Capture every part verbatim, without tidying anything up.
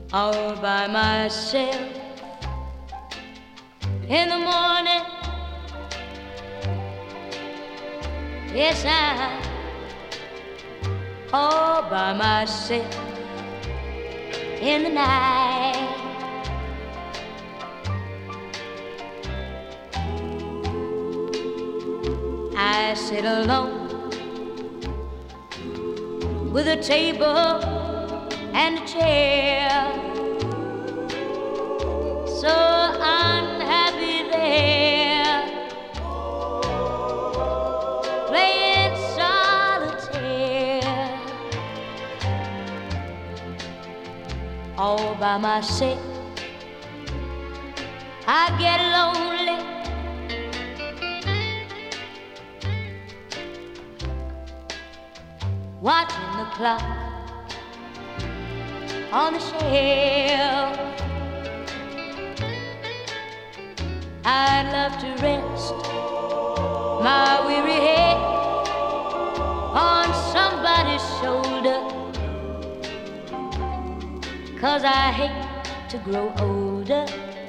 all by myself. In the morning, yes, I'm all by myself. In the night, I sit alone with a table and a chair, so unhappy there, playing solitaire, all by myself. I get lonely, watching the clock on the shelf. I'd love to rest my weary head on somebody's shoulder, 'cause I hate to grow older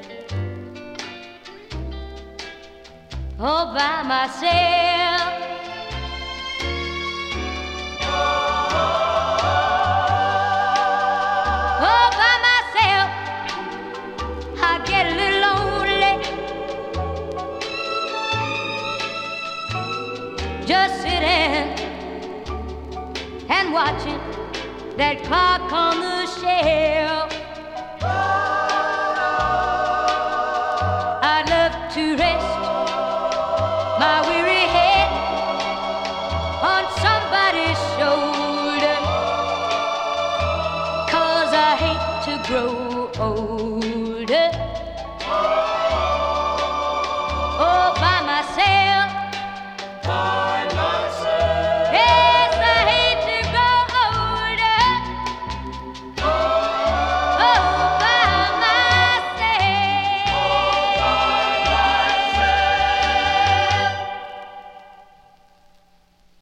all by myself. Just sitting and watching that clock on the shelf. I'd love to rest my weary head on somebody's shoulder, 'cause I hate to grow old.